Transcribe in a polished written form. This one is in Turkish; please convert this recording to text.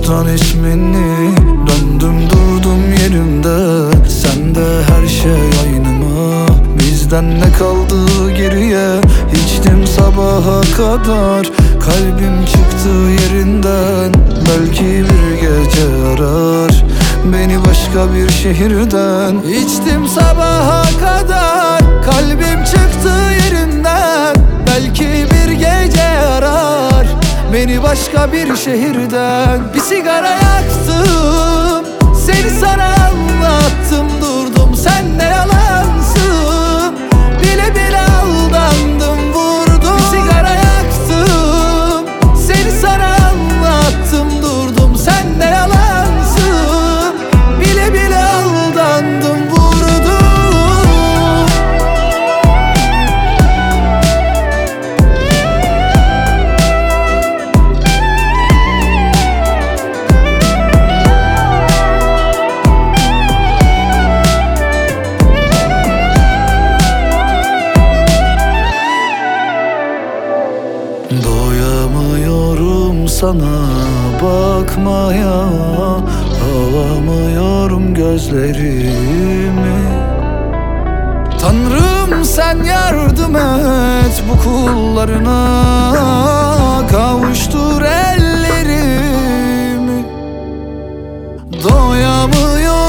çoktan ismini. Döndüm durdum yerimde, sende her şey aynı mı? Bizden ne kaldı geriye? İçtim sabaha kadar, kalbim çıktı yerinden. Belki bir gece arar beni başka bir şehirden. İçtim sabaha kadar, kalbim çıktı yerinden. Belki bir gece arar beni başka bir şehirden. Bir sigara yaktım, seni sana anlattım, durdum sen ne yalansın. Bile bile aldandım, vurdum. Bir sigara yaktım, seni sana anlattım, durdum sen ne yalansın. Bile bile aldandım, vurdum. Doyamıyorum sana bakmaya, alamıyorum gözlerimi. Tanrım sen yardım et bu kullarına, kavuştur ellerimi. Doyamıyorum